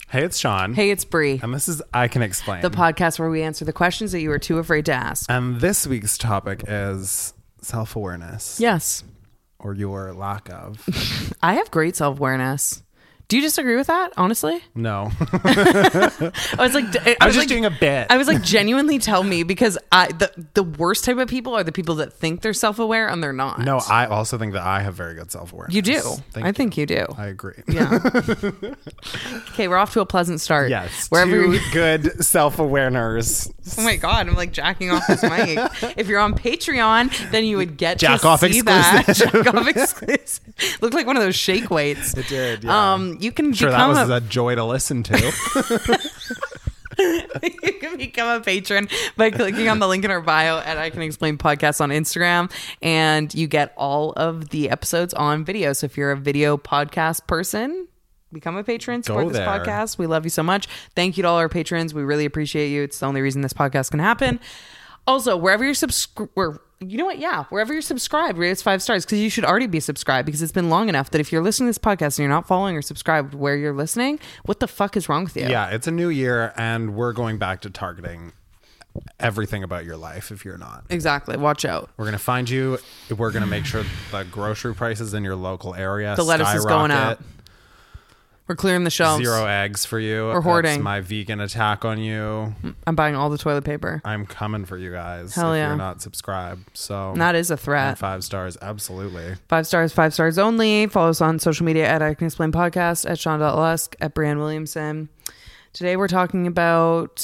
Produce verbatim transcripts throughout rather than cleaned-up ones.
Hey, it's Sean. Hey, it's Bree. And this is I Can Explain, The podcast where we answer the questions that you were too afraid to ask. And this week's topic is self-awareness. Yes. Or your lack of. I have great self-awareness. Do you disagree with that, honestly? No. I was like, I, I was was just like, doing a bit. I was like, genuinely tell me, because I the, the worst type of people are the people that think they're self-aware and they're not. No, I also think that I have very good self-awareness. You do. Thank I you. think you do. I agree. Yeah. Okay, we're off to a pleasant start. Yes. Wherever two you're- good self-awareness. Oh my God, I'm like jacking off this mic. If you're on Patreon, then you would get Jack to off see exclusive. that. Jack off exclusive. Looked like one of those shake weights. It did, yeah. Um, you can Sure, that become was a, a joy to listen to. you can become a patron by clicking on the link in our bio at I Can Explain Podcast on Instagram, and you get all of the episodes on video. So if you're a video podcast person, become a patron, support Go this there. podcast. We love you so much. Thank you to all our patrons. We really appreciate you. It's the only reason this podcast can happen. Also, wherever you're subscribed, you know what? Yeah, wherever you're subscribed, rate us five stars, because you should already be subscribed, because it's been long enough that if you're listening to this podcast and you're not following or subscribed where you're listening, what the fuck is wrong with you? Yeah, it's a new year, and we're going back to targeting everything about your life if you're not. Exactly. Watch out. We're going to find you. We're going to make sure the grocery prices in your local area The lettuce is going skyrocket. up. We're clearing the shelves. Zero eggs for you. We're hoarding. That's my vegan attack on you. I'm buying all the toilet paper. I'm coming for you guys. Hell if yeah. you're not subscribed. So And that is a and threat. five stars, absolutely. Five stars, five stars only. Follow us on social media at I Can Explain Podcast, at Sean Lusk, at Brianne Williamson. Today we're talking about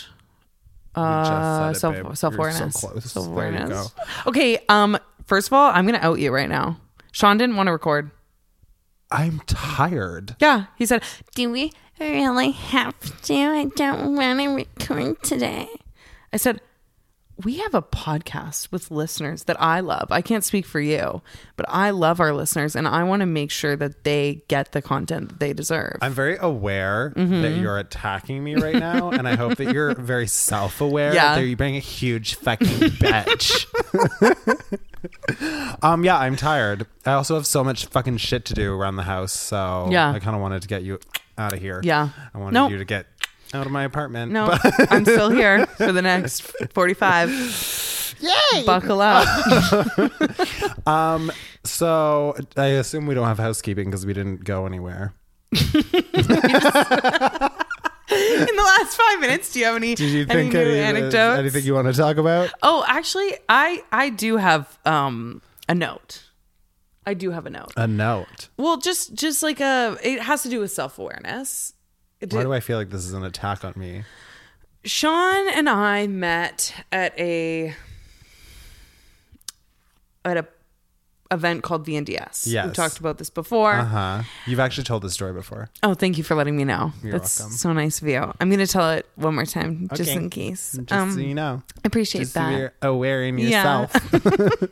uh, You just said it, self babe. self You're awareness. so close. Self There you awareness. go. Okay. Um. First of all, I'm gonna out you right now. Sean didn't want to record. I'm tired. Yeah, he said, Do we really have to? I don't want to record today. I said, we have a podcast with listeners that I love. I can't speak for you, but I love our listeners, and I want to make sure that they get the content that they deserve. I'm very aware Mm-hmm. that you're attacking me right now, and I hope that you're very self-aware Yeah. that you're being a huge fucking bitch. um, yeah, I'm tired. I also have so much fucking shit to do around the house, so Yeah. I kind of wanted to get you out of here. Yeah. I wanted Nope. you to get out of my apartment. No, but- I'm still here for the next forty-five. Yay! Buckle up. Um, so I assume we don't have housekeeping because we didn't go anywhere. In the last five minutes, do you have any, Did you any think new any, anecdotes? anything you want to talk about? Oh, actually, I, I do have um a note. I do have a note. A note. Well, just just like a, it has to do with self-awareness. It Why did- do I feel like this is an attack on me? Sean and I met at a at a event called V N D S. Yes. We've talked about this before. Uh huh. You've actually told this story before. Oh, thank you for letting me know. You're That's welcome. so nice of you. I'm going to tell it one more time, just Okay. in case. Just um, so you know. I appreciate Just so that. you're aware in Yeah. yourself.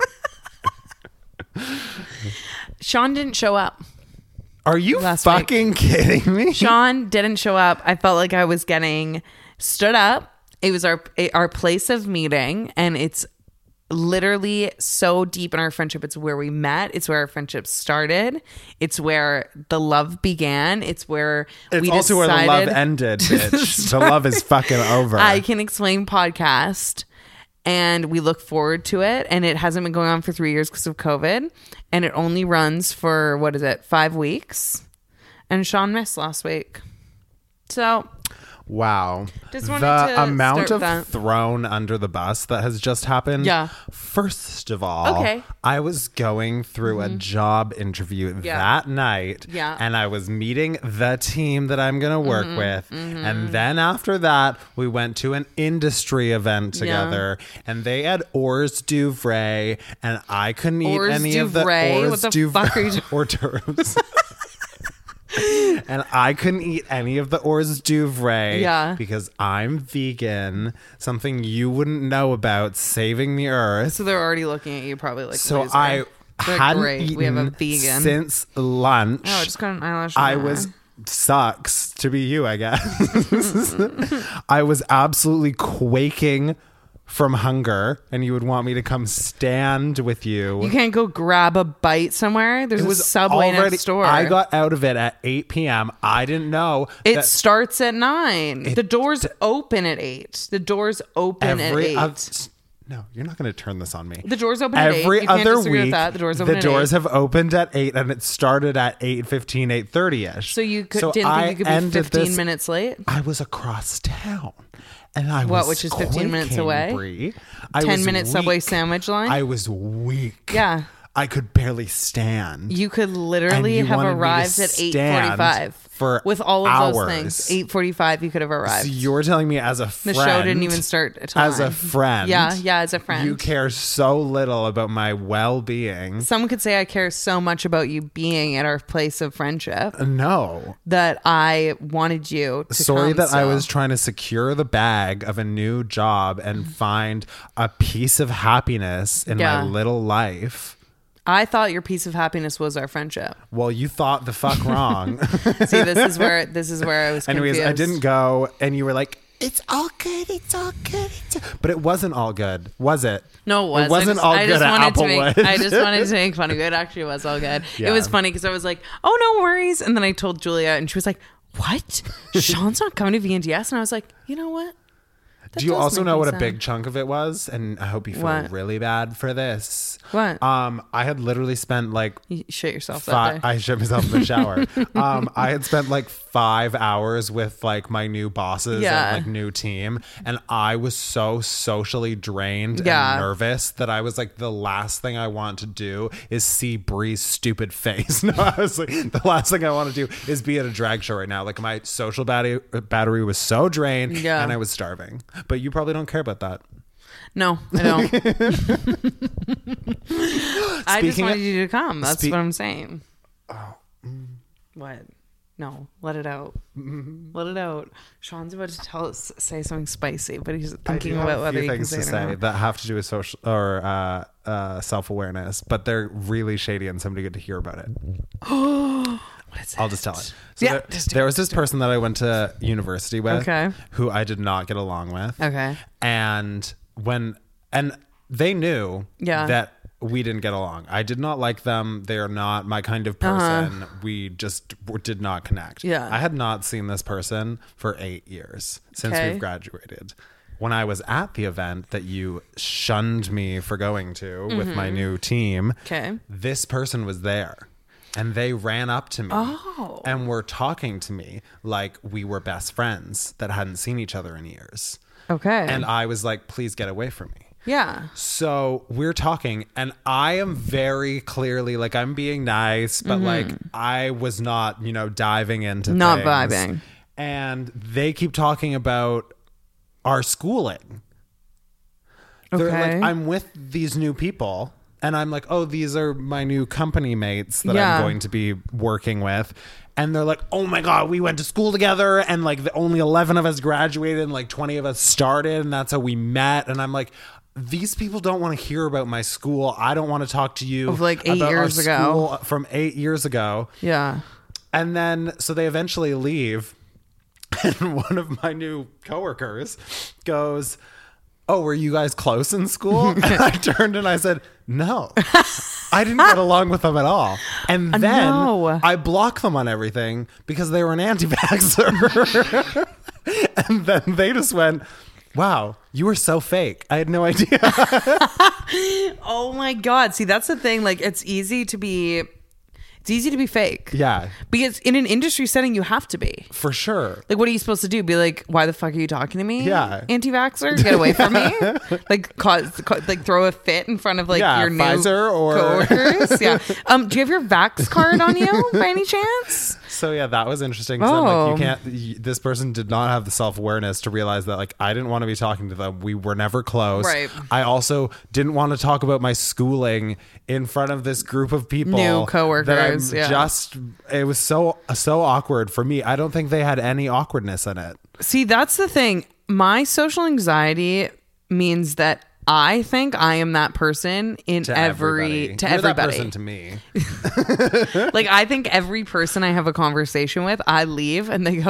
Sean didn't show up. Are you Last fucking kidding me? Sean didn't show up. I felt like I was getting stood up. It was our our place of meeting, and it's literally so deep in our friendship. It's where we met. It's where our friendship started. It's where the love began. It's where It's we also where the love decided ended, bitch. The love is fucking over. I Can Explain podcast, and we look forward to it. And it hasn't been going on for three years because of COVID, and it only runs for, what is it, five weeks? And Sean missed last week, so Wow. Just wanted the to amount start of that. thrown under the bus that has just happened. Yeah. First of all, Okay. I was going through a job interview Yeah. that night. Yeah. And I was meeting the team that I'm going to work with. And then after that, we went to an industry event together. And they had hors d'oeuvre. And I couldn't eat Hors any of the d'oeuvre? hors What the d'oeuvre fuck are you hors d'oeuvres. And I couldn't eat any of the hors d'oeuvre Yeah. because I'm vegan, something you wouldn't know about saving the earth. so they're already looking at you probably like, So loser. I They're hadn't great. eaten We have a vegan. since lunch. Oh, I just got an eyelash. I on my was eye. sucks to be you, I guess. I was absolutely quaking from hunger and you would want me to come stand with you. You can't go grab a bite somewhere. There's a Subway already, next door. I got out of it at eight p.m. I didn't know. It that starts at nine. It the doors d- open at eight. The doors open every, at eight. oth- no, you're not going to turn this on me. The doors open at eight. Every You can't other disagree with week, that. The doors open the at doors eight. have opened at eight, and it started at eight fifteen, eight thirty ish. So you could, So didn't I think you could be ended fifteen this- minutes late? I was across town, and I What, was which is fifteen minutes quaking, away? Brie. I ten was minute Subway weak. sandwich line? I was weak. Yeah. I could barely stand. You could And literally you have wanted me to arrived at eight stand forty-five. for With all of those hours. things. eight forty-five, you could have arrived. So you're telling me as a the friend, show didn't even start at time. as a friend, Yeah, yeah, as a friend. you care so little about my well-being. Someone could say I care so much about you being at our place of friendship No. that I wanted you to Sorry come that I still. was trying to secure the bag of a new job and find a piece of happiness in Yeah. my little life. I thought your piece of happiness was our friendship. Well, you thought the fuck wrong. See, this is where this is where I was confused. Anyways, I didn't go, and you were like, "It's all good. It's all good." It's all-" But it wasn't all good, was it? No, it was. It wasn't I just, all I good just at wanted to Applewood. make, I just wanted to make fun of it. It actually was all good. Yeah. It was funny because I was like, "Oh, no worries," and then I told Julia, and she was like, "What? Sean's not coming to V N D S?" And I was like, "You know what? That Do you does also make know me what a sad." big chunk of it was? And I hope you feel What? really bad for this. What? Um, I had literally spent like You shit yourself that five. day. I shit myself in the shower. um, I had spent like five hours with like my new bosses Yeah. and like new team, and I was so socially drained Yeah. and nervous that I was like, the last thing I want to do is see Bree's stupid face. No, I was like, the last thing I want to do is be at a drag show right now. Like my social battery battery was so drained, Yeah. and I was starving. But you probably don't care about that. No, I don't. I just Speaking wanted of- you to come. That's Spe- what I'm saying. Oh, mm. What? No, let it out. Let it out. Sean's about to tell us say something spicy, but he's I do thinking have about a whether few he can things say to it or say not. that have to do with social or uh, uh, self-awareness, but they're really shady and somebody good to hear about it. What is I'll it? just tell it. So Yeah, there, just do there it, was this person that I went to university with, Okay. who I did not get along with. Okay. And when and they knew Yeah. that we didn't get along. I did not like them. They are not my kind of person. We just w- did not connect. Uh-huh. Yeah. I had not seen this person for eight years since Okay. we've graduated. When I was at the event that you shunned me for going to with my Mm-hmm. new team, Okay. this person was there. And they ran up to me Oh. and were talking to me like we were best friends that hadn't seen each other in years. Okay. And I was like, please get away from me. yeah. So we're talking, and I am very clearly like, I'm being nice, but like I was not, you know, diving into Mm-hmm. Not things. vibing. And they keep talking about our schooling. They're Okay. like, I'm with these new people, and I'm like, oh, these are my new company mates that Yeah. I'm going to be working with. And they're like, oh my God, we went to school together, and like the only eleven of us graduated and like twenty of us started, and that's how we met. And I'm like, these people don't want to hear about my school. I don't want to talk to you Of, like, eight about our years ago. school from eight years ago. Yeah. And then so they eventually leave, and one of my new coworkers goes, oh, were you guys close in school? And I turned and I said, no, I didn't get along with them at all. And then no. I blocked them on everything because they were an anti-vaxxer. And then they just went, wow, you were so fake. I had no idea. Oh my God. See, that's the thing. Like, it's easy to be, it's easy to be fake. Yeah, Because in an industry setting, you have to be. for sure. Like, what are you supposed to do? Be like, why the fuck are you talking to me? Yeah. Anti-vaxxer, get away from me. Like, cause, co- like, throw a fit in front of like Yeah, your new Pfizer or- coworkers. Yeah. Um, do you have your Vax card on you by any chance? So yeah, that was interesting. 'Cause I'm like, Oh. you can't. y- This person did not have the self awareness to realize that like I didn't want to be talking to them. We were never close. Right. I also didn't want to talk about my schooling in front of this group of people. New coworkers, That I'm yeah. just. It was so so awkward for me. I don't think they had any awkwardness in it. See, that's the thing. My social anxiety means that I think I am that person in To every everybody. to You're everybody. that person to me. Like, I think every person I have a conversation with, I leave and they go,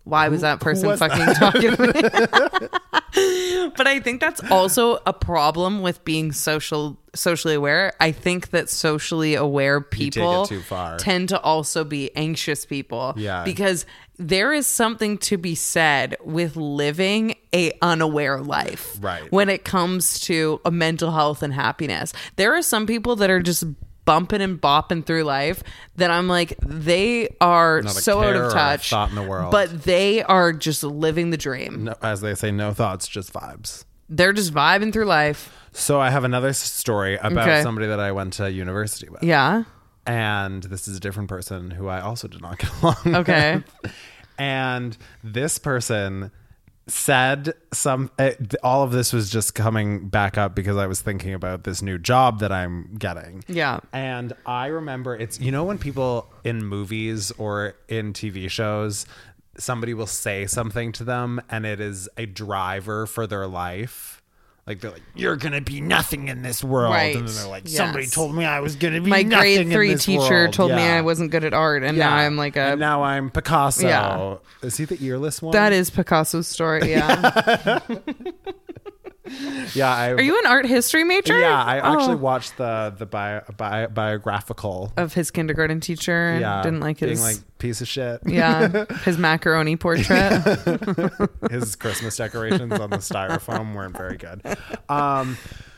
why was that person was fucking that? talking to me? But I think that's also a problem with being social socially aware. I think that socially aware people too far. tend to also be anxious people. Yeah. Because there is something to be said with living a unaware life. Right. When it comes to a mental health and happiness. There are some people that are just bumping and bopping through life that I'm like, they are Not a so out care or of a touch, thought in the world. but they are just living the dream. No, as they say, no thoughts, just vibes. They're just vibing through life. So I have another s- story about Okay. somebody that I went to university with. Yeah. And this is a different person who I also did not get along Okay. with. And this person said some it, all of this was just coming back up because I was thinking about this new job that I'm getting. Yeah. And I remember it's, you know, when people in movies or in T V shows, somebody will say something to them and it is a driver for their life. Like they're like, you're going to be nothing in this world. Right. And then they're like, Yes. somebody told me I was going to be My nothing grade in three this teacher world. told me Yeah. I wasn't good at art, and Yeah. now I'm like a. And now I'm Picasso. Yeah. Is he the earless one? That is Picasso's story. Yeah. Yeah. I, Are you an art history major? Yeah, I actually Oh. watched the the bio, bio, biographical. Of his kindergarten teacher. And Yeah, Didn't like being his. like piece of shit. yeah. His macaroni portrait. His Christmas decorations on the styrofoam weren't very good. Um,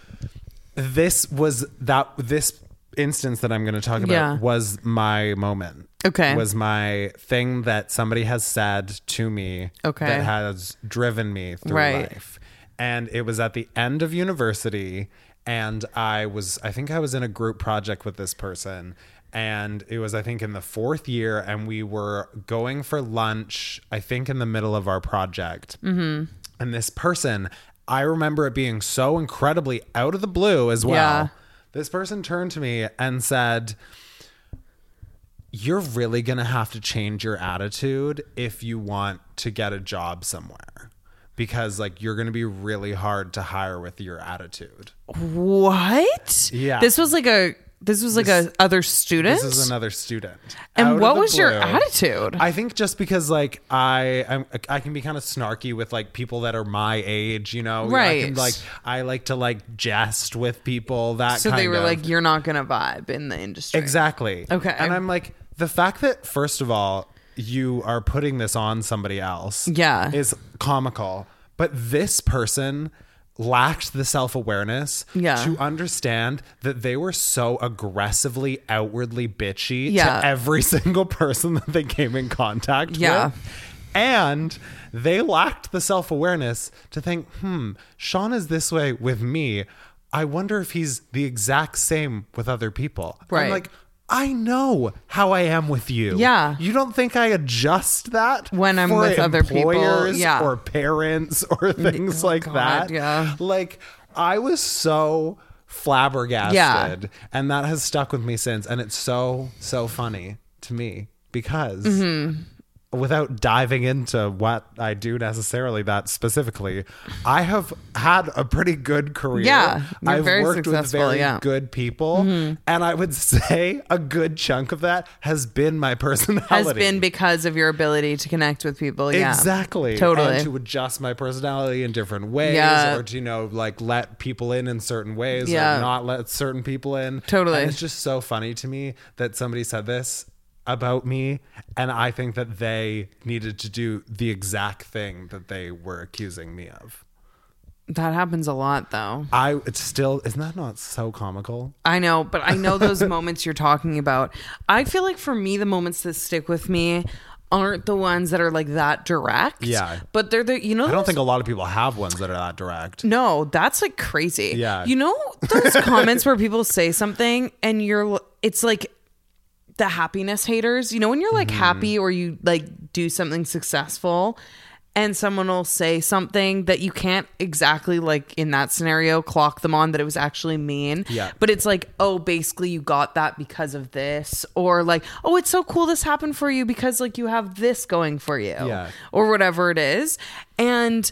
this was that this instance that I'm going to talk about Yeah. was my moment. Okay. Was my thing that somebody has said to me Okay. that has driven me through Right. life. And it was at the end of university, and I was I think I was in a group project with this person, and it was I think in the fourth year, and we were going for lunch I think in the middle of our project. Mm-hmm. And this person, I remember it being so incredibly out of the blue as well. Yeah. This person turned to me and said, you're really going to have to change your attitude if you want to get a job somewhere, because like you're going to be really hard to hire with your attitude. What? Yeah. This was like a. This was like This- a other student. This is another student. And Out of what the was your blue. attitude? I think just because like I I'm, I can be kind of snarky with like people that are my age, you know. I Right. can, like I like to like jest with people. That so kind they were of. like, "You're not gonna vibe in the industry." Exactly. Okay. And I'm like, the fact that first of all you are putting this on somebody else, Yeah. is comical. But this person lacked the self-awareness Yeah. to understand that they were so aggressively outwardly bitchy Yeah. to every single person that they came in contact Yeah. with. And they lacked the self-awareness to think, hmm, Sean is this way with me. I wonder if he's the exact same with other people. Right. I'm like, I know how I am with you. Yeah. You don't think I adjust that When I'm for with other people, employers yeah. or parents or things like God, that? yeah. Like, I was so flabbergasted. Yeah. And that has stuck with me since. And it's so, so funny to me because Mm-hmm. without diving into what I do necessarily that specifically, I have had a pretty good career. Yeah, you're I've very worked with successful, very yeah. good people. And I would say a good chunk of that has been my personality. Has been because of your ability to connect with people. Yeah. Exactly. Totally. And to adjust my personality in different ways, Yeah. or to, you know, like let people in in certain ways, Yeah. or not let certain people in. Totally. And it's just so funny to me that somebody said this about me, and I think that they needed to do the exact thing that they were accusing me of. That happens a lot, though. I it's still isn't that not so comical? I know, but I know those moments you're talking about. I feel like for me, the moments that stick with me aren't the ones that are like that direct. Yeah. But they're the, you know, I don't those- think a lot of people have ones that are that direct. No, that's like crazy. Yeah. You know, those comments where people say something and you're, it's like the happiness haters. You know, when you're like Mm-hmm. happy or you like do something successful and someone will say something that you can't exactly like in that scenario clock them on that it was actually mean. Yeah. But it's like, oh, basically you got that because of this, or like, oh, it's so cool this happened for you because like you have this going for you. Yeah. Or whatever it is. And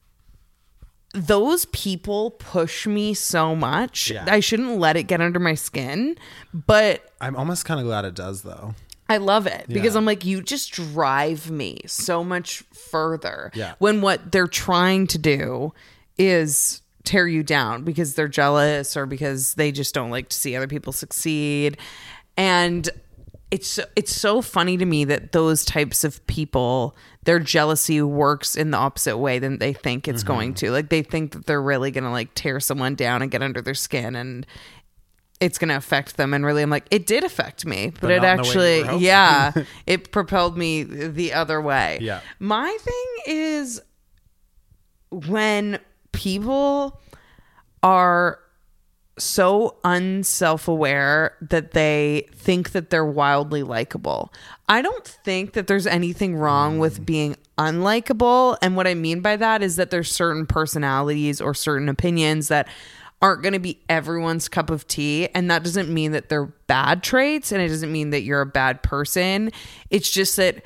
those people push me so much. Yeah. I shouldn't let it get under my skin, but I'm almost kind of glad it does, though. I love it because Yeah. I'm like, you just drive me so much further Yeah. when what they're trying to do is tear you down because they're jealous or because they just don't like to see other people succeed. And it's it's so funny to me that those types of people, their jealousy works in the opposite way than they think it's mm-hmm. going to. Like they think that they're really going to like tear someone down and get under their skin and it's going to affect them. And really, I'm like, it did affect me, but, but it actually, yeah, it propelled me the other way. Yeah. My thing is when people are so unself-aware that they think that they're wildly likable. I don't think that there's anything wrong with being unlikable. And what I mean by that is that there's certain personalities or certain opinions that aren't going to be everyone's cup of tea. And that doesn't mean that they're bad traits and it doesn't mean that you're a bad person. It's just that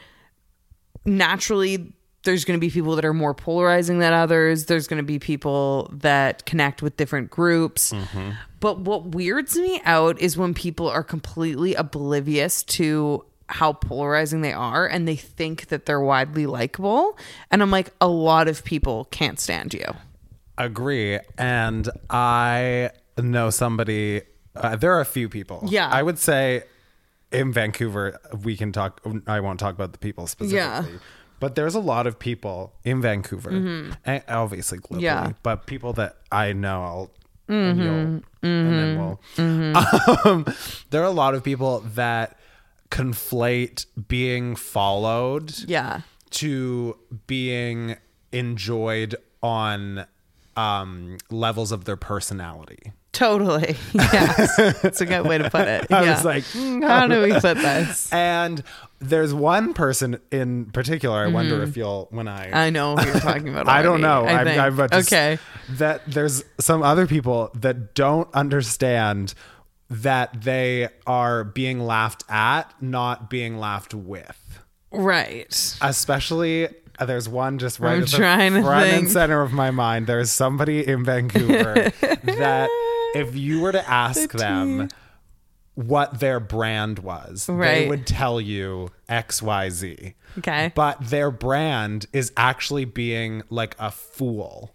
naturally there's going to be people that are more polarizing than others. There's going to be people that connect with different groups. Mm-hmm. But what weirds me out is when people are completely oblivious to how polarizing they are and they think that they're widely likable. And I'm like, a lot of people can't stand you. Agree. And I know somebody, uh, there are a few people. Yeah. I would say in Vancouver, we can talk, I won't talk about the people specifically. Yeah. But there's a lot of people in Vancouver, mm-hmm. and obviously globally, yeah. but people that I know, I'll, mm-hmm. and, you'll, mm-hmm. and then we'll. Mm-hmm. Um, there are a lot of people that conflate being followed yeah. to being enjoyed on um, levels of their personality. Totally. Yes. That's a good way to put it. I yeah. was like, mm, how do we put this? And there's one person in particular, I mm-hmm. wonder if you'll, when I... I know who you're talking about. I don't know. I I'm, think. I'm about to okay. s- that there's some other people that don't understand that they are being laughed at, not being laughed with. Right. Especially... Uh, there's one just right I'm at the front and center of my mind. There's somebody in Vancouver that if you were to ask the them what their brand was, right. they would tell you X Y Z. Okay. But their brand is actually being like a fool.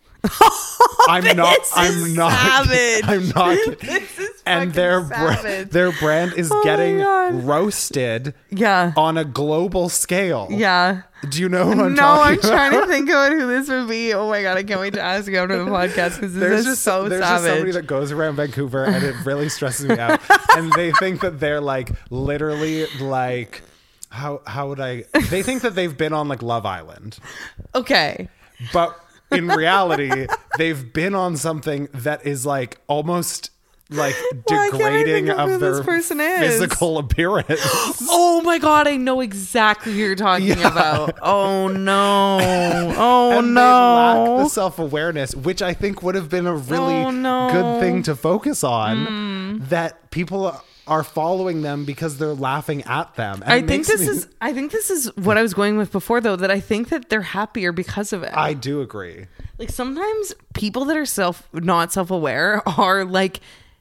I'm not. I'm not. Savage. I'm not. This is and their bra- their brand is oh getting roasted. Yeah. On a global scale. Yeah. Do you know who I'm no, talking I'm about? trying to think about who this would be. Oh my god, I can't wait to ask you after the podcast because this there's is just, so there's savage. There's just somebody that goes around Vancouver and it really stresses me out. And they think that they're like literally like how how would I? They think that they've been on like Love Island. Okay. But in reality, they've been on something that is like almost like degrading of, of their physical appearance. Oh my god, I know exactly who you're talking yeah. about. Oh no. Oh and no. They lack the self-awareness, which I think would have been a really oh, no. good thing to focus on. Mm. That people are following them because they're laughing at them. And I think this me, is I think this is what I was going with before though, that I think that they're happier because of it. I do agree. Like sometimes people that are self not self-aware are like,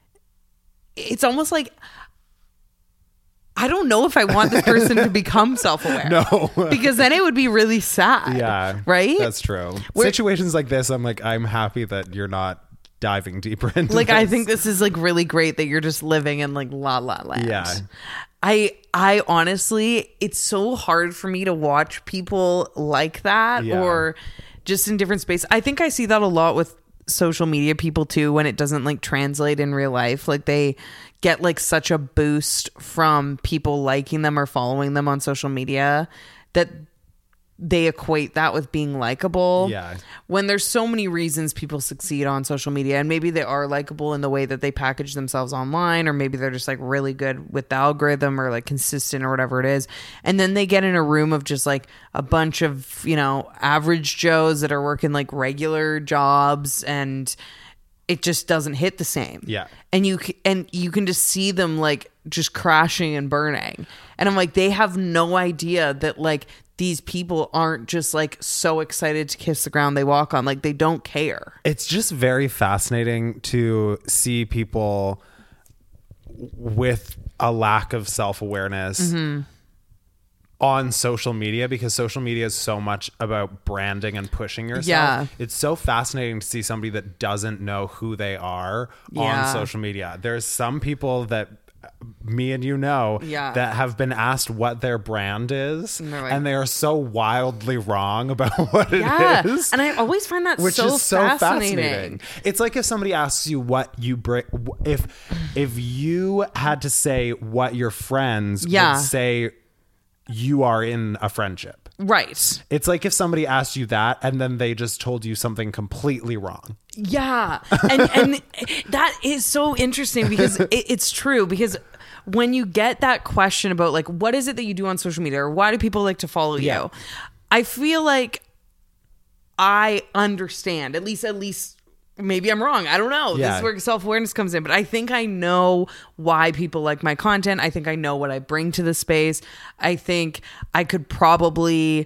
it's almost like I don't know if I want this person to become self-aware. No. Because then it would be really sad. Yeah. Right? That's true. We're, Situations like this, I'm like, I'm happy that you're not diving deeper into like this. I think this is like really great that you're just living in like la la land. Yeah. I I honestly, it's so hard for me to watch people like that yeah. or just in different spaces. I think I see that a lot with social media people too when it doesn't like translate in real life. Like they get like such a boost from people liking them or following them on social media that they equate that with being likable. Yeah. When there's so many reasons people succeed on social media, and maybe they are likable in the way that they package themselves online, or maybe they're just like really good with the algorithm or like consistent or whatever it is. And then they get in a room of just like a bunch of, you know, average Joes that are working like regular jobs, and it just doesn't hit the same. Yeah. And you and you can just see them like just crashing and burning. And I'm like, they have no idea that like these people aren't just like so excited to kiss the ground they walk on. Like they don't care. It's just very fascinating to see people with a lack of self-awareness mm-hmm. on social media, because social media is so much about branding and pushing yourself. Yeah. It's so fascinating to see somebody that doesn't know who they are Yeah. on social media. There's some people that me and you know Yeah. that have been asked what their brand is, And and, they're like- they are so wildly wrong about what Yeah. it is. And I always find that Which so, is so fascinating. fascinating. It's like if somebody asks you what you bring, if if you had to say what your friends Yeah. would say you are in a friendship. Right. It's like if somebody asked you that and then they just told you something completely wrong. Yeah. And and that is so interesting because it, it's true, because when you get that question about like, what is it that you do on social media, or why do people like to follow Yeah. you? I feel like I understand, at least, at least maybe I'm wrong. I don't know. This Yeah. is where self-awareness comes in, but I think I know why people like my content. I think I know what I bring to the space. I think I could probably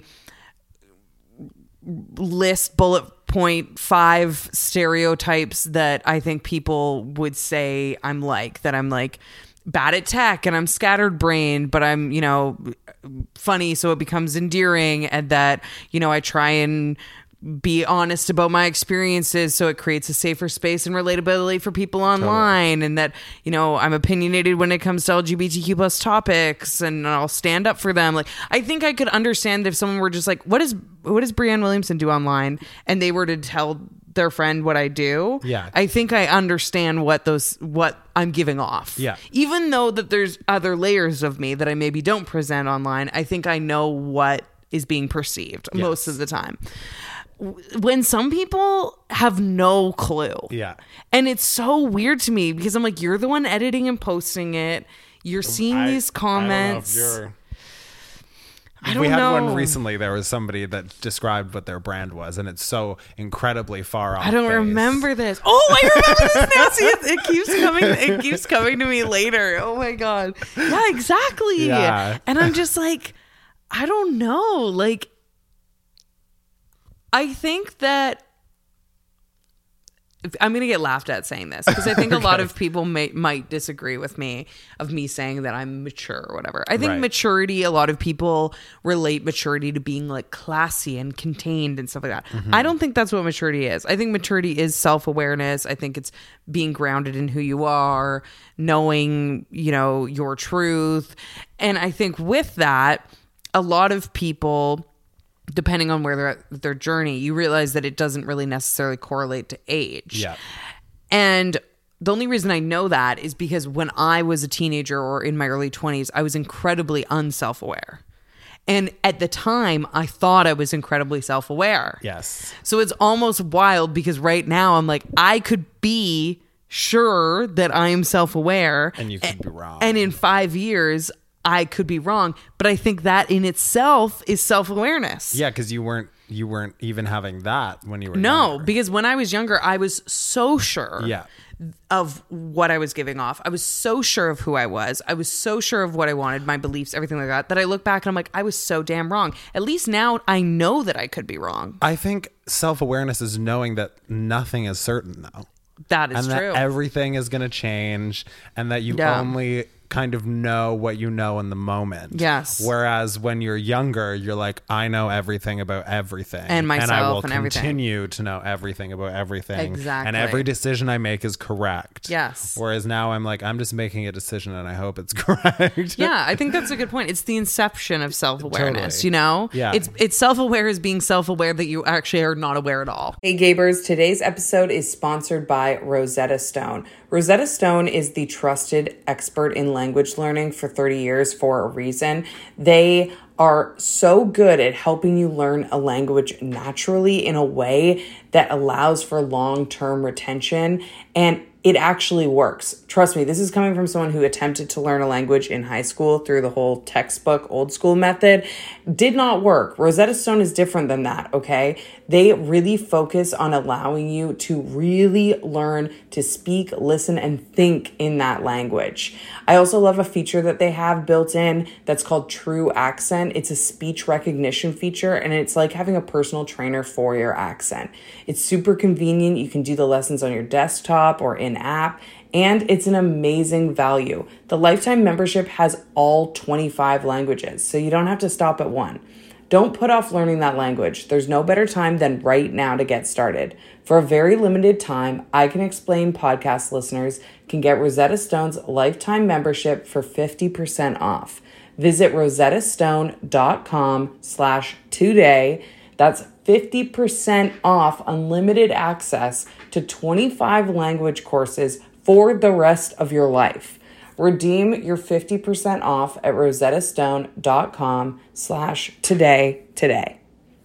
list bullet point five stereotypes that I think people would say I'm like, that I'm like bad at tech and I'm scattered brained, but I'm, you know, funny, so it becomes endearing, and that, you know, I try and be honest about my experiences, so it creates a safer space and relatability for people online. Totally. And that, you know, I'm opinionated when it comes to L G B T Q plus topics, and I'll stand up for them. Like, I think I could understand if someone were just like, what is what does Brianne Williamson do online, and they were to tell their friend what I do. Yeah. I think I understand what those what I'm giving off. Yeah. Even though that there's other layers of me that I maybe don't present online, I think I know what is being perceived Yes. most of the time. When some people have no clue. Yeah. And it's so weird to me because I'm like, you're the one editing and posting it. You're seeing I- these comments. I don't know if you're... I don't we had know. one recently. There was somebody that described what their brand was, and it's so incredibly far off. I don't base. remember this. Oh, I remember this, Nancy. It, it keeps coming. It keeps coming to me later. Oh my god. Yeah, exactly. Yeah. And I'm just like, I don't know. Like, I think that I'm going to get laughed at saying this, because I think a lot of people may, might disagree with me of me saying that I'm mature or whatever. I think Right. maturity, a lot of people relate maturity to being like classy and contained and stuff like that. Mm-hmm. I don't think that's what maturity is. I think maturity is self-awareness. I think it's being grounded in who you are, knowing, you know, your truth. And I think with that, a lot of people, depending on where they're at their journey, you realize that it doesn't really necessarily correlate to age. Yeah. And the only reason I know that is because when I was a teenager or in my early twenties, I was incredibly unself-aware. And at the time, I thought I was incredibly self-aware. Yes. So it's almost wild, because right now I'm like, I could be sure that I am self-aware. And you could be wrong. And in five years, I could be wrong. But I think that in itself is self-awareness. Yeah, because you weren't you weren't even having that when you were No, younger. because when I was younger, I was so sure Yeah. of what I was giving off. I was so sure of who I was. I was so sure of what I wanted, my beliefs, everything like that, that I look back and I'm like, I was so damn wrong. At least now I know that I could be wrong. I think self-awareness is knowing that nothing is certain, though. That is and true. that everything is going to change, and that you Yeah. only kind of know what you know in the moment. Yes. Whereas when you're younger, you're like, I know everything about everything. And myself and I will and everything. continue to know everything about everything. Exactly. And every decision I make is correct. Yes. Whereas now I'm like, I'm just making a decision and I hope it's correct. Yeah, I think that's a good point. It's the inception of self-awareness, Totally. you know? Yeah. It's it's self-aware as being self-aware that you actually are not aware at all. Hey Gabers, today's episode is sponsored by Rosetta Stone. Rosetta Stone is the trusted expert in language learning for thirty years for a reason. They are so good at helping you learn a language naturally in a way that allows for long-term retention, and it actually works. Trust me, this is coming from someone who attempted to learn a language in high school through the whole textbook old school method. Did not work. Rosetta Stone is different than that, okay? They really focus on allowing you to really learn to speak, listen, and think in that language. I also love a feature that they have built in that's called True Accent. It's a speech recognition feature, and it's like having a personal trainer for your accent. It's super convenient. You can do the lessons on your desktop or in app, And it's an amazing value. The lifetime membership has all twenty-five languages, so you don't have to stop at one. Don't put off learning that language. There's no better time than right now to get started. For a very limited time, I Can Explain podcast listeners can get Rosetta Stone's lifetime membership for fifty percent off. Visit rosettastone.com slash today. That's fifty percent off unlimited access to twenty-five language courses for the rest of your life. Redeem your fifty percent off at rosettastone.com slash today today.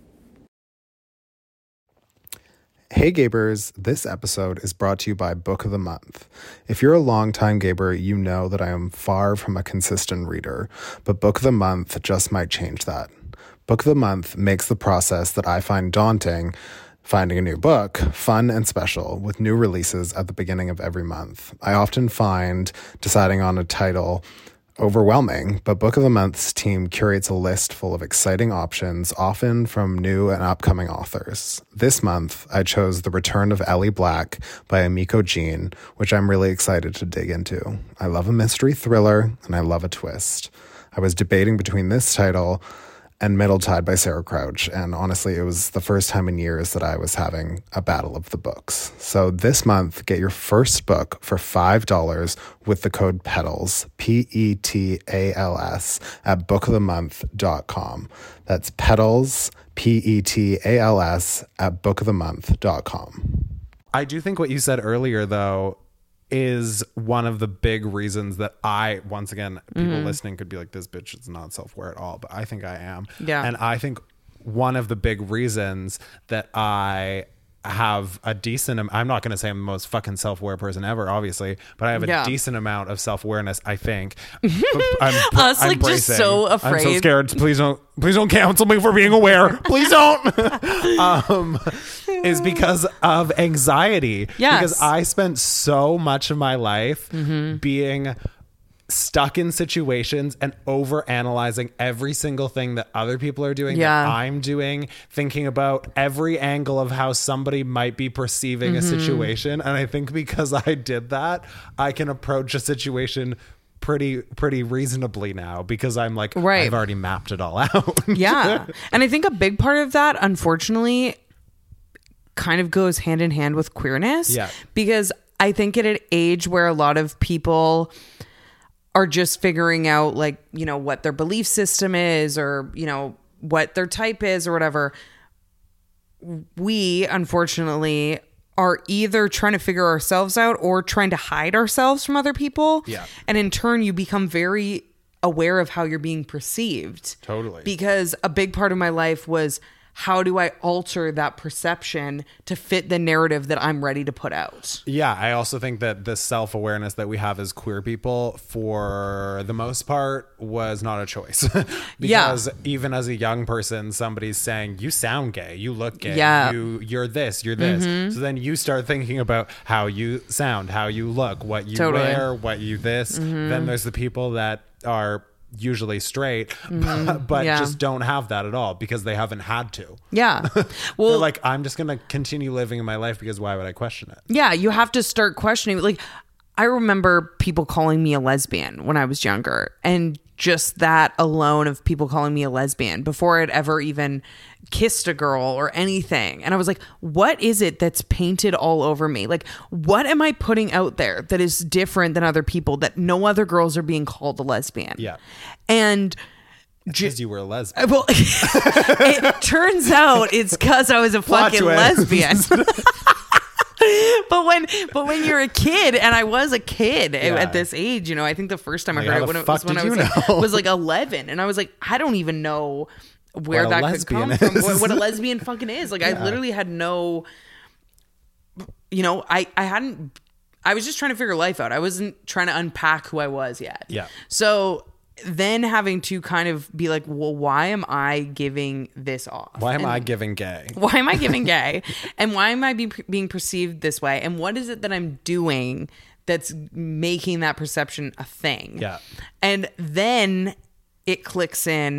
Hey Gabers, this episode is brought to you by Book of the Month. If you're a longtime Gaber, you know that I am far from a consistent reader, but Book of the Month just might change that. Book of the Month makes the process that I find daunting, finding a new book, fun and special, with new releases at the beginning of every month. I often find deciding on a title overwhelming, but Book of the Month's team curates a list full of exciting options, often from new and upcoming authors. This month, I chose The Return of Ellie Black by Emiko Jean, which I'm really excited to dig into. I love a mystery thriller, and I love a twist. I was debating between this title and Middle Tide by Sarah Crouch, and honestly, it was the first time in years that I was having a battle of the books. So this month, get your first book for five dollars with the code PETALS, P E T A L S, at book of the month dot com. That's PETALS, P E T A L S, at book of the month dot com. I do think what you said earlier, though, is one of the big reasons that I, once again, people mm-hmm. listening could be like, this bitch is not self-aware at all, but I think I am. Yeah. And I think one of the big reasons that I have a decent, I'm not going to say I'm the most fucking self-aware person ever, obviously, but I have a yeah. decent amount of self-awareness, I think. I'm, Us, I'm like, bracing. just so afraid. I'm so scared. Please don't, please don't cancel me for being aware. Please don't. um, is because of anxiety. Yes. Because I spent so much of my life mm-hmm. being stuck in situations and over analyzing every single thing that other people are doing, yeah. that I'm doing, thinking about every angle of how somebody might be perceiving mm-hmm. a situation. And I think because I did that, I can approach a situation pretty pretty reasonably now, because I'm like, right. I've already mapped it all out. Yeah. And I think a big part of that, unfortunately, kind of goes hand in hand with queerness. Yeah. Because I think at an age where a lot of people are just figuring out, like, you know, what their belief system is, or, you know, what their type is or whatever, we unfortunately are either trying to figure ourselves out or trying to hide ourselves from other people. Yeah. And in turn, you become very aware of how you're being perceived. Totally. Because a big part of my life was, how do I alter that perception to fit the narrative that I'm ready to put out? Yeah, I also think that the self-awareness that we have as queer people, for the most part, was not a choice. Because yeah. even as a young person, somebody's saying, you sound gay, you look gay, yeah. you, you're this, you're this. Mm-hmm. So then you start thinking about how you sound, how you look, what you totally. wear, what you this. Mm-hmm. Then there's the people that are usually straight, mm-hmm. but, but yeah. just don't have that at all because they haven't had to. Yeah. Well, they're like, I'm just going to continue living in my life because why would I question it? Yeah. You have to start questioning. Like, I remember people calling me a lesbian when I was younger, and just that alone of people calling me a lesbian before I'd ever even kissed a girl or anything. And I was like, what is it that's painted all over me? Like, what am I putting out there that is different than other people, that no other girls are being called a lesbian? Yeah. And because you were a lesbian. Well, it turns out it's because I was a Plot fucking twist. lesbian. But when but when you're a kid, and I was a kid Yeah. at this age, you know, I think the first time Like, I how heard it the when it fuck was when did I was you like, know? was like eleven, and I was like, I don't even know where What a that could come lesbian from, is. what, what a lesbian fucking is. Like, Yeah. I literally had no, you know, I I hadn't, I was just trying to figure life out. I wasn't trying to unpack who I was yet. Yeah. So then having to kind of be like, well, why am I giving this off? Why am And I giving gay? Why am I giving gay? And why am I be, being perceived this way? And what is it that I'm doing that's making that perception a thing? Yeah. And then it clicks in,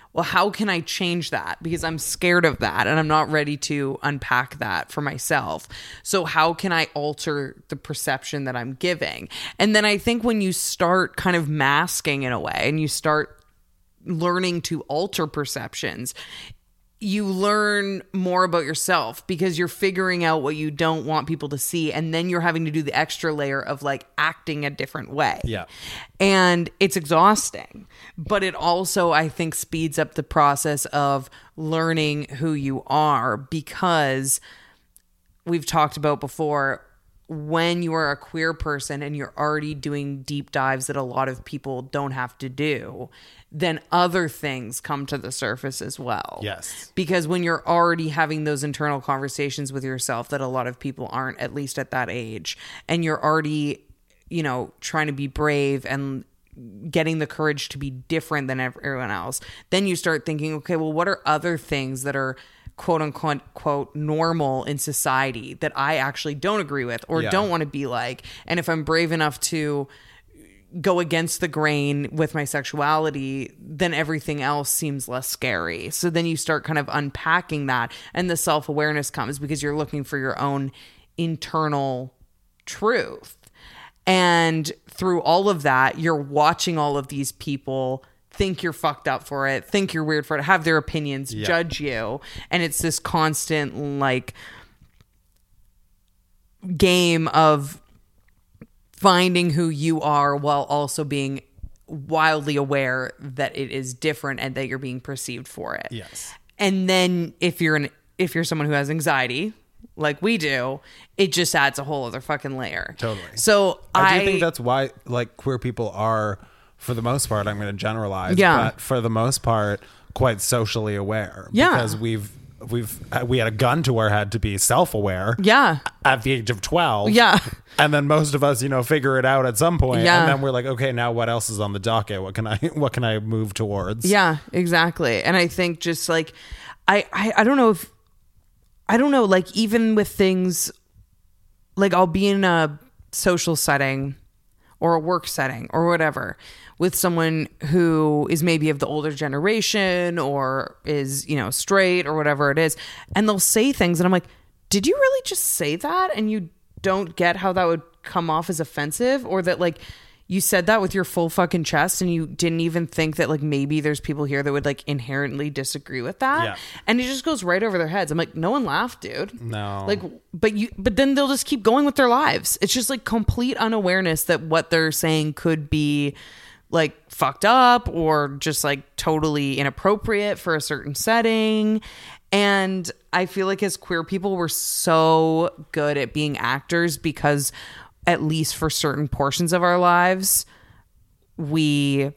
well, how can I change that? Because I'm scared of that and I'm not ready to unpack that for myself. So how can I alter the perception that I'm giving? And then I think when you start kind of masking in a way and you start learning to alter perceptions, you learn more about yourself because you're figuring out what you don't want people to see. And then you're having to do the extra layer of like acting a different way. Yeah. And it's exhausting, but it also, I think, speeds up the process of learning who you are, because we've talked about before, when you are a queer person and you're already doing deep dives that a lot of people don't have to do, then other things come to the surface as well. Yes. Because when you're already having those internal conversations with yourself that a lot of people aren't, at least at that age, and you're already, you know, trying to be brave and getting the courage to be different than everyone else, then you start thinking, okay, well, what are other things that are quote unquote quote normal in society that I actually don't agree with or Yeah. don't want to be like? And if I'm brave enough to go against the grain with my sexuality, then everything else seems less scary. So then you start kind of unpacking that, and the self-awareness comes because you're looking for your own internal truth. And through all of that, you're watching all of these people think you're fucked up for it, think you're weird for it, have their opinions, Yeah. judge you. And it's this constant like game of finding who you are while also being wildly aware that it is different and that you're being perceived for it. Yes. And then if you're an if you're someone who has anxiety, like we do, it just adds a whole other fucking layer. Totally. So I, I, do think that's why, like, queer people are, for the most part, I'm going to generalize, Yeah. but for the most part, quite socially aware. Yeah. Because we've we've we had a gun to our head to be self-aware. Yeah. At the age of twelve. Yeah. And then most of us, you know, figure it out at some point. Yeah. And then we're like, okay, now what else is on the docket? What can I what can I move towards? Yeah, exactly. And I think just like I, I I don't know if I don't know, like even with things like I'll be in a social setting or a work setting or whatever with someone who is maybe of the older generation or is, you know, straight or whatever it is, and they'll say things and I'm like, did you really just say that? And you don't get how that would come off as offensive, or that like you said that with your full fucking chest and you didn't even think that like maybe there's people here that would like inherently disagree with that. Yeah. And it just goes right over their heads. I'm like, no one laughed, dude. No. Like, but you, but then they'll just keep going with their lives. It's just like complete unawareness that what they're saying could be like fucked up or just like totally inappropriate for a certain setting. And I feel like as queer people, we're so good at being actors because at least for certain portions of our lives, we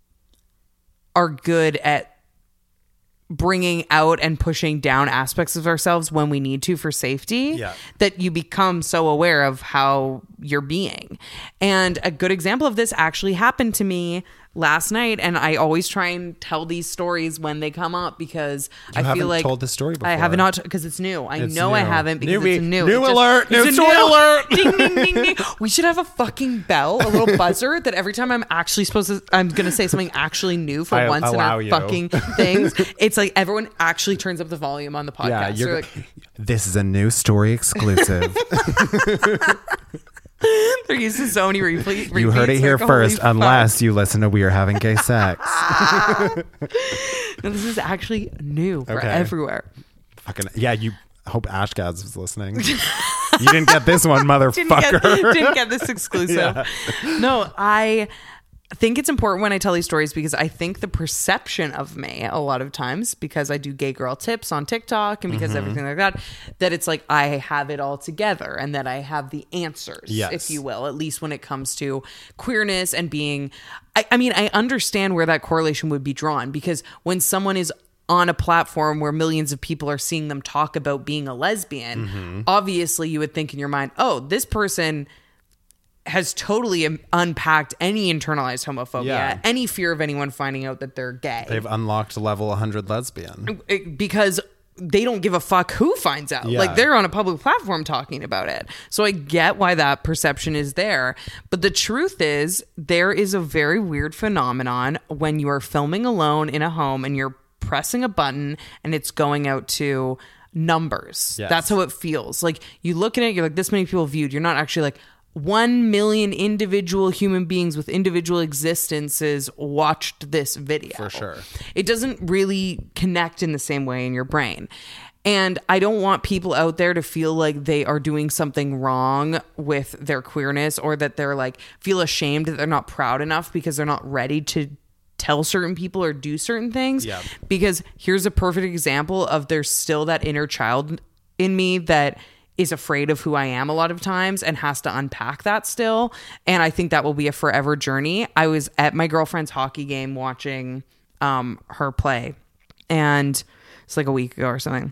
are good at bringing out and pushing down aspects of ourselves when we need to for safety, Yeah. that you become so aware of how you're being. And a good example of this actually happened to me last night, and I always try and tell these stories when they come up because You I haven't feel like told this story I before. have not because it's new. I It's know I new. haven't because Newbie. it's new. New It just- alert. New it's a story alert. Ding ding ding ding. We should have a fucking bell, a little buzzer that every time I'm actually supposed to, I'm gonna say something actually new for I once in allow our you. fucking things. It's like everyone actually turns up the volume on the podcast. Yeah, They're you're, like, this is a new story exclusive. they're used to Sony replay. You heard it here first, unless you listen to We Are Having Gay Sex. No, this is actually new for Okay. everywhere. Fucking yeah, you I hope Ashgads was listening. You didn't get this one, Didn't motherfucker. get, didn't get this exclusive. No, I think it's important when I tell these stories because I think the perception of me a lot of times, because I do gay girl tips on TikTok and because Mm-hmm. everything like that, that it's like I have it all together and that I have the answers, Yes. if you will, at least when it comes to queerness and being, I, I mean, I understand where that correlation would be drawn because when someone is on a platform where millions of people are seeing them talk about being a lesbian, Mm-hmm. obviously you would think in your mind, oh, this person has totally um, unpacked any internalized homophobia, Yeah. any fear of anyone finding out that they're gay. They've unlocked level one hundred lesbian. It- because they don't give a fuck who finds out. Yeah. Like they're on a public platform talking about it. So I get why that perception is there. But the truth is there is a very weird phenomenon when you are filming alone in a home and you're pressing a button and it's going out to numbers. Yes. That's how it feels. Like you look at it, you're like, this many people viewed. You're not actually like one million individual human beings with individual existences watched this video. For sure. It doesn't really connect in the same way in your brain. And I don't want people out there to feel like they are doing something wrong with their queerness, or that they're like feel ashamed that they're not proud enough because they're not ready to tell certain people or do certain things. Yeah. Because here's a perfect example of there's still that inner child in me that is afraid of who I am a lot of times and has to unpack that still. And I think that will be a forever journey. I was at my girlfriend's hockey game watching um, her play, and it's like a week ago or something.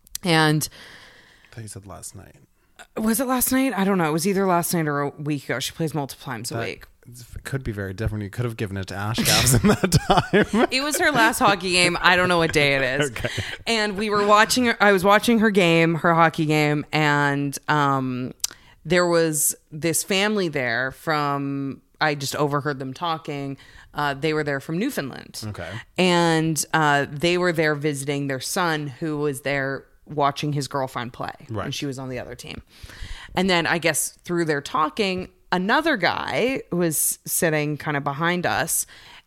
And I thought you said last night. Was it last night? I don't know. It was either last night or a week ago. She plays multiple times a That week. could be very different. You could have given it to Ash Gabs in that time. It was her last hockey game. I don't know what day it is. Okay. And we were watching her. I was watching her game, her hockey game, and um, there was this family there from. I just overheard them talking. Uh, they were there from Newfoundland. Okay. And uh, they were there visiting their son, who was there watching his girlfriend play. Right. And she was on the other team. And then I guess through their talking, another guy was sitting kind of behind us,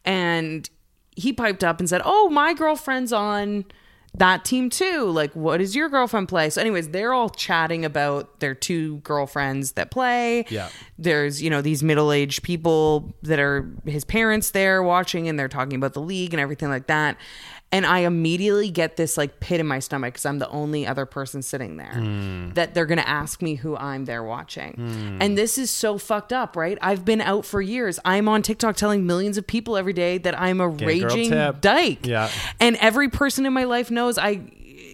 and he piped up and said, "Oh, my girlfriend's on that team too. Like, what does your girlfriend play?" So anyways, they're all chatting about their two girlfriends that play. Yeah. There's, you know, these middle-aged people that are his parents there watching, and they're talking about the league and everything like that. And I immediately get this like pit in my stomach because I'm the only other person sitting there mm. that they're going to ask me who I'm there watching. Mm. And this is so fucked up, right? I've been out for years. I'm on TikTok telling millions of people every day that I'm a Gay girl raging tip. dyke. Yeah. And every person in my life knows I,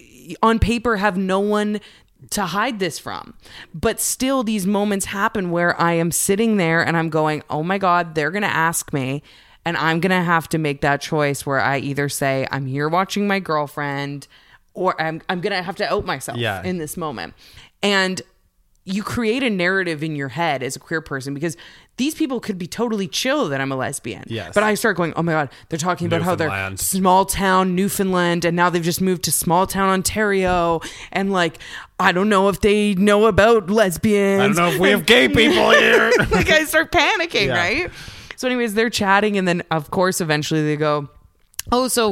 on paper, have no one to hide this from. But still, these moments happen where I am sitting there and I'm going, oh my God, they're going to ask me. And I'm going to have to make that choice where I either say, I'm here watching my girlfriend, or I'm, I'm going to have to out myself Yeah. in this moment. And you create a narrative in your head as a queer person, because these people could be totally chill that I'm a lesbian. Yes. But I start going, oh my God, they're talking about how they're Newfoundland. small town Newfoundland, and now they've just moved to small town Ontario. And like, I don't know if they know about lesbians. I don't know if we have gay people here. Like, I start panicking, Yeah. right? So anyways, they're chatting, and then of course eventually they go, oh, so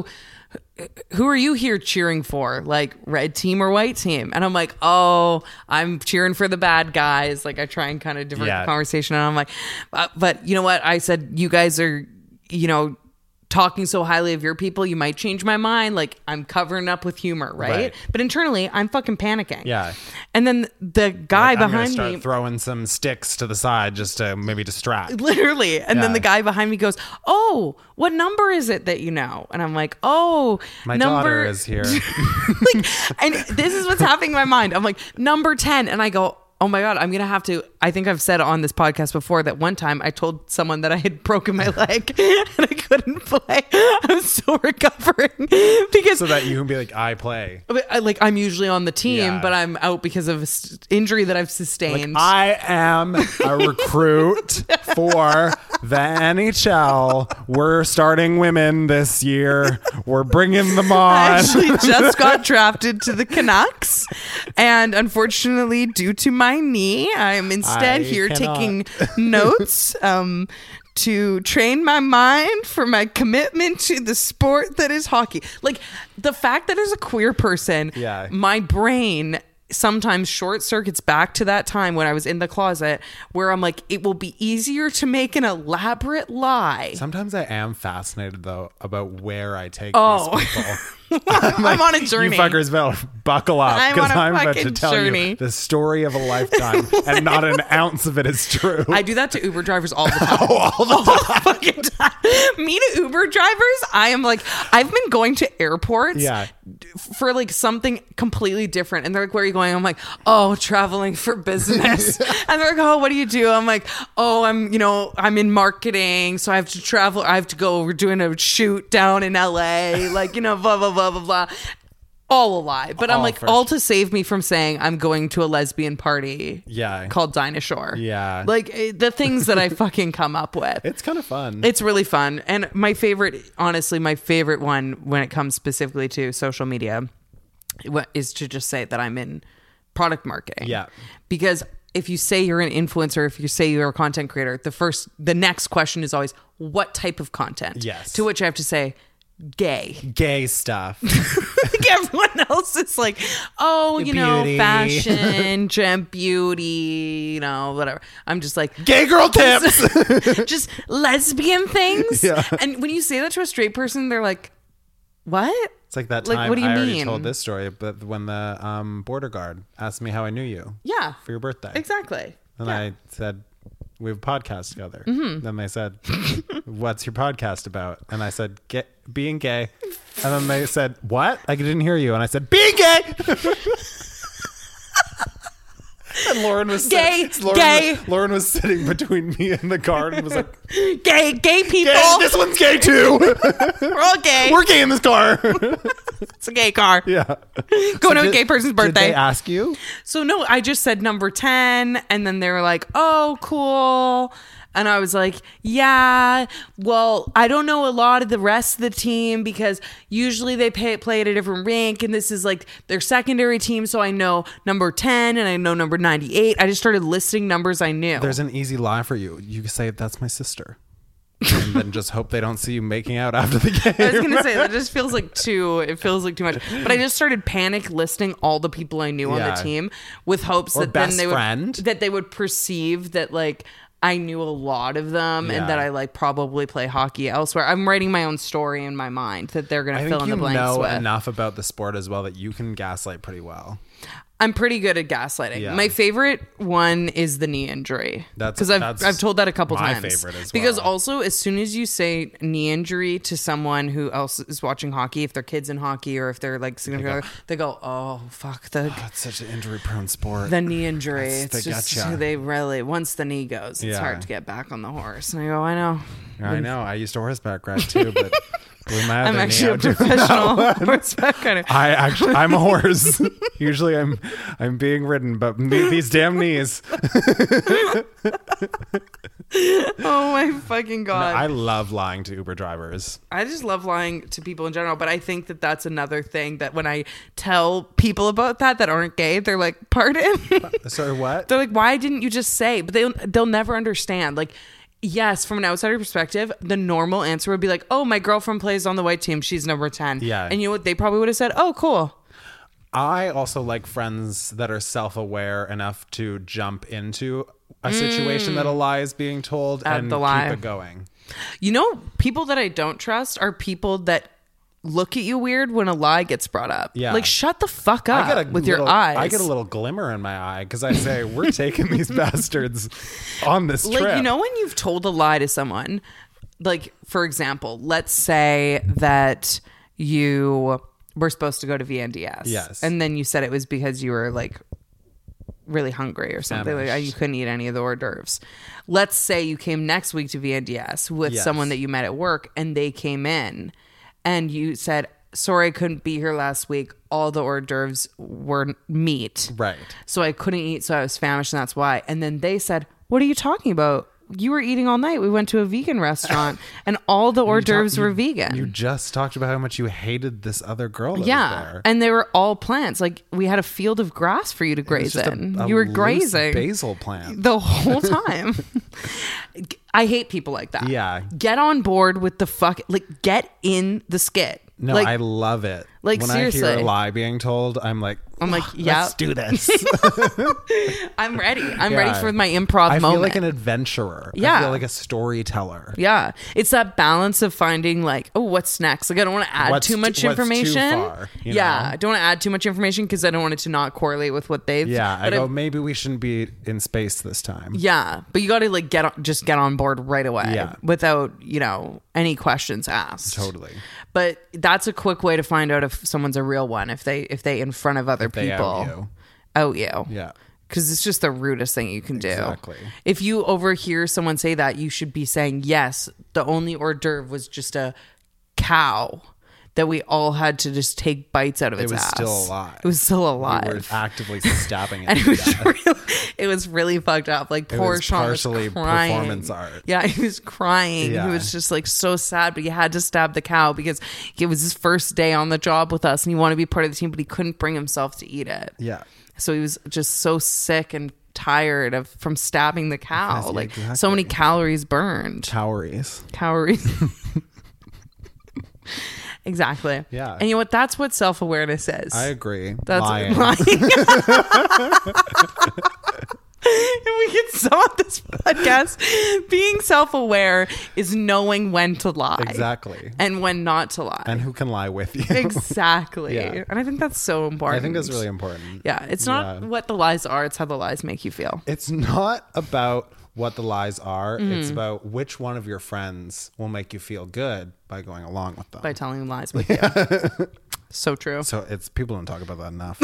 who are you here cheering for? Like, red team or white team? And I'm like, oh, I'm cheering for the bad guys. Like, I try and kind of divert Yeah. the conversation, and I'm like, uh, but you know what? I said, you guys are, you know, talking so highly of your people, you might change my mind. Like, I'm covering up with humor, right? Right. But internally, I'm fucking panicking. Yeah. And then the guy Like, I'm gonna behind start me, throwing some sticks to the side just to maybe distract. literally. And then Yeah. the guy behind me goes, oh, what number is it that you know? And I'm like, oh, My number daughter is here. like, and this is what's happening in my mind. I'm like, number ten. And I go, oh my God, I'm going to have to. I think I've said on this podcast before that one time I told someone that I had broken my leg and I couldn't play. I was still recovering because So that you can be like, I play. I- like I'm usually on the team, Yeah. but I'm out because of a s- injury that I've sustained. I am a recruit for the N H L. We're starting women this year. We're bringing them I on. actually just got drafted to the Canucks, and unfortunately, due to my knee, I am instead I here cannot. taking notes um, to train my mind for my commitment to the sport that is hockey. Like, the fact that as a queer person, Yeah. my brain sometimes short circuits back to that time when I was in the closet, where I'm like, it will be easier to make an elaborate lie. Sometimes I am fascinated though about where I take Oh. these people. I'm on a journey. You fuckers better buckle up I'm because on a I'm about to fucking tell journey. you the story of a lifetime, and not an ounce of it is true. I do that to Uber drivers all the time. all the fucking time. Me to Uber drivers, I am like, I've been going to airports Yeah. for like something completely different. And they're like, where are you going? I'm like, oh, traveling for business. And they're like, oh, what do you do? I'm like, oh, I'm, you know, I'm in marketing. So I have to travel. I have to go. We're doing a shoot down in L A. Like, you know, blah, blah, blah, blah, blah. all a lie. But I'm All like, for all sure. to save me from saying I'm going to a lesbian party Yeah. called Dinosaur. Yeah. Like eh, the things that I fucking come up with. It's kind of fun. It's really fun. And my favorite, honestly, my favorite one when it comes specifically to social media what is to just say that I'm in product marketing. Yeah. Because if you say you're an influencer, if you say you're a content creator, the first, the next question is always, what type of content? Yes. To which I have to say, gay. Gay stuff. Like everyone else is like, oh, you know, Beauty. fashion, gem beauty, you know, whatever. I'm just like, Gay girl tips. just lesbian things. Yeah. And when you say that to a straight person, they're like, what? It's like that Like, time what do you I already mean? told this story, but when the um, border guard asked me how I knew you Yeah, for your birthday. exactly. And Yeah. I said, we have a podcast together. Mm-hmm. Then they said, what's your podcast about? And I said, Get, being gay. And then they said, what? I didn't hear you. And I said, being gay. And Lauren was Gay, sit- Lauren gay. Was, Lauren was sitting between me and the guard and was like, Gay, gay people. gay, this one's gay too. We're all gay. We're gay in this car. It's a gay car. Yeah. Going to a Did- gay person's Did birthday. they ask you? So no, I just said number ten, and then they were like, "Oh, cool." And I was like, "Yeah, well, I don't know a lot of the rest of the team because usually they pay, play at a different rank, and this is like their secondary team. So I know number ten and I know number ninety-eight. I just started listing numbers I knew. There's an easy lie for you. You can say, that's my sister. And then just hope they don't see you making out after the game. I was gonna say that just feels like too. It feels like too much. But I just started panic listing all the people I knew on Yeah. the team with hopes Or that then best they would friend. that they would perceive that like I knew a lot of them Yeah. and that I like probably play hockey elsewhere. I'm writing my own story in my mind that they're gonna I fill think in you the blanks know with. enough about the sport as well that you can gaslight pretty well. I'm pretty good at gaslighting. Yeah. My favorite one is the knee injury. That's- because I've that's I've told that a couple my times. favorite as Because well. also, as soon as you say knee injury to someone who else is watching hockey, if their kids in hockey or if they're like significant, other, they go, "Oh fuck the It's such an injury-prone sport. the knee injury." That's- It's they just gotcha. they really once the knee goes, it's Yeah. hard to get back on the horse. And I go, I know. I know. I used to horseback ride too, but blew my I'm other knee actually a out doing professional that one. horseback rider. I actually, I'm a horse. Usually, I'm, I'm being ridden, but me- these damn knees. Oh my fucking god! I love lying to Uber drivers. I just love lying to people in general, but I think that that's another thing that when I tell people about that that aren't gay, they're like, "Pardon?" Sorry, what? They're like, "Why didn't you just say?" But they they'll never understand. Like, yes, from an outsider perspective, the normal answer would be like, "Oh, my girlfriend plays on the white team. She's number ten." Yeah. And you know what? They probably would have said, "Oh, cool." I also like friends that are self-aware enough to jump into a situation that a lie is being told Add and the lie. keep it going. You know, people that I don't trust are people that look at you weird when a lie gets brought up. Yeah. Like, shut the fuck up I get a with little, your eyes. I get a little glimmer in my eye because I say, we're taking these bastards on this Like, trip. you know, when you've told a lie to someone, like, for example, let's say that you were supposed to go to V N D S. Yes. And then you said it was because you were like really hungry or something. Like, Famished. you couldn't eat any of the hors d'oeuvres. Let's say you came next week to V N D S with Yes. someone that you met at work and they came in and you said, sorry, I couldn't be here last week. All the hors d'oeuvres were meat. Right. So I couldn't eat, so I was famished, and that's why. And then they said, what are you talking about? You were eating all night. We went to a vegan restaurant, and all the hors You talk- d'oeuvres were you- vegan. You just talked about how much you hated this other girl that was yeah, there. and they were all plants. Like, we had a field of grass for you to It was graze just a- in. a you were loose grazing basil plant. the whole time. I hate people like that. Yeah. Get on board with the fuck. Like, get in the skit. No, like, I love it. like, when I hear seriously. a lie being told, I'm like, I'm like, "Oh, yeah. let's do this. I'm ready. I'm Yeah. ready for my improv I moment. feel like an adventurer. I Yeah. feel like a storyteller. Yeah. It's that balance of finding like, oh, what's next? Like, I don't want to add What's too t- much what's too information. far, you yeah. know? I don't want to add too much information because I don't want it to not correlate with what they've. Yeah, I but go, maybe we shouldn't be in space this time. yeah. But you got to like get on, just get on board right away. Yeah. Without, you know, any questions asked. Totally. But that's a quick way to find out if someone's a real one. If they, if they in front of other They people out you. out you. Yeah. Because it's just the rudest thing you can do. Exactly. If you overhear someone say that, you should be saying, yes, the only hors d'oeuvre was just a cow that we all had to just take bites out of its It was ass. still alive. It was still alive. We were actively stabbing it and to it was death. really, it was really fucked up. Like It poor was Sean was partially crying. performance art. Yeah, he was crying. Yeah. He was just like so sad, but he had to stab the cow because it was his first day on the job with us, and he wanted to be part of the team, but he couldn't bring himself to eat it. Yeah. So he was just so sick and tired of from stabbing the cow. Yes, yeah, like so exactly. many calories burned. Calories. Calories. Exactly. Yeah. And you know what? That's what self-awareness is. I agree. That's Lying. lying. If we can sum up this podcast, being self-aware is knowing when to lie. Exactly. And when not to lie. And who can lie with you. Exactly. Yeah. And I think that's so important. I think that's really important. Yeah. It's not Yeah. what the lies are, it's how the lies make you feel. It's not about what the lies are. Mm-hmm. It's about which one of your friends will make you feel good by going along with them. By telling lies with you. So true. So it's people don't talk about that enough.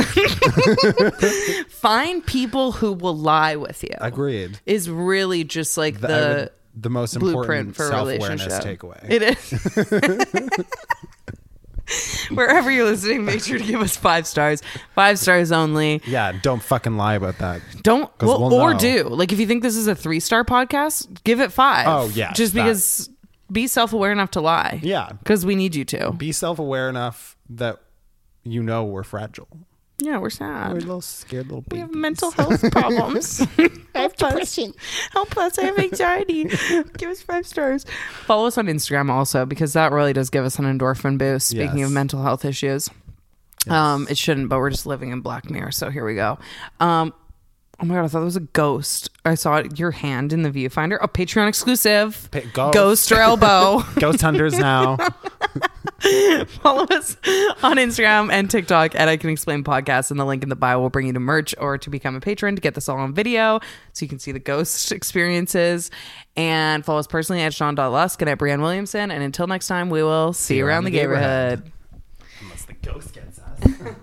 Find people who will lie with you. Agreed. Is really just like The, I the would- the most blueprint important for a self-awareness relationship. takeaway. It is. Wherever you're listening, make sure to give us five stars. Five stars only. Yeah, don't fucking lie about that. Don't 'Cause well, we'll or know. do. Like if you think this is a three star podcast, give it five. Oh, yes, Just that. because be self aware enough to lie. Yeah. Because we need you to. Be self-aware enough that you know we're fragile. Yeah, we're We're sad. little scared little We babies. have mental health problems. Help us. Help us. I have anxiety. Give us five stars. Follow us on Instagram also because that really does give us an endorphin boost. Speaking Yes. of mental health issues. Um, it shouldn't, but we're just living in Black Mirror. So here we go. Um, oh my God, I thought it was a ghost. I saw it, your hand in the viewfinder. A Patreon exclusive. Pa- ghost. Ghost or elbow. Ghost hunters now. Follow us on Instagram and TikTok at I Can Explain Podcast, and the link in the bio will bring you to merch or to become a patron to get this all on video so you can see the ghost experiences. And follow us personally at Sean dot Lusk and at Brianne Williamson. And until next time, we will see, you around the neighborhood. Unless the ghost gets us.